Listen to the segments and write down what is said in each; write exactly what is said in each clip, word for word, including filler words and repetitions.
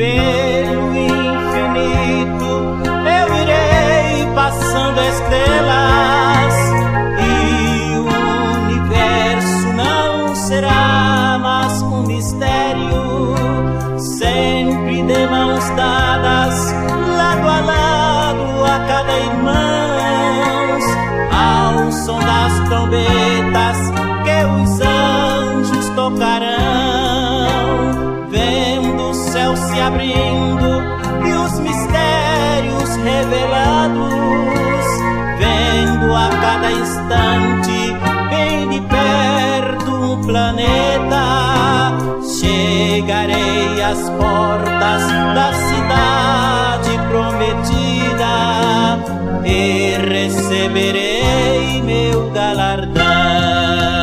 Pelo infinito eu irei passando estrelas, e o universo não será mais um mistério. Sempre de mãos dadas, lado a lado a cada irmãos, ao som das trombetas que os anjos tocarão, vendo o céu se abrindo e os mistérios revelados, vendo a cada instante bem de perto um planeta. Chegarei às portas da cidade prometida e receberei meu galardão.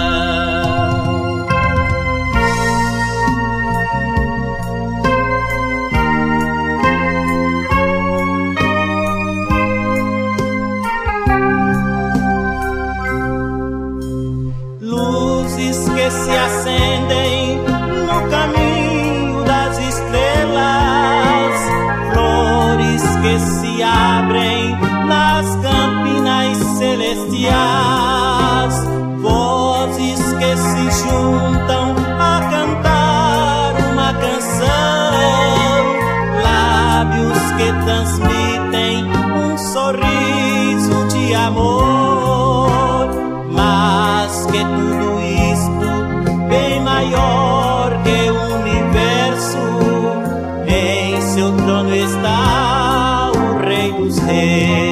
Luzes que se acendem no caminho das estrelas, flores que se abrem nas campinas celestiais, vozes que se juntam a cantar uma canção, lábios que transmitem um sorriso de amor, mas que tudo isto bem maior que o universo. Em seu trono está o Rei dos Reis.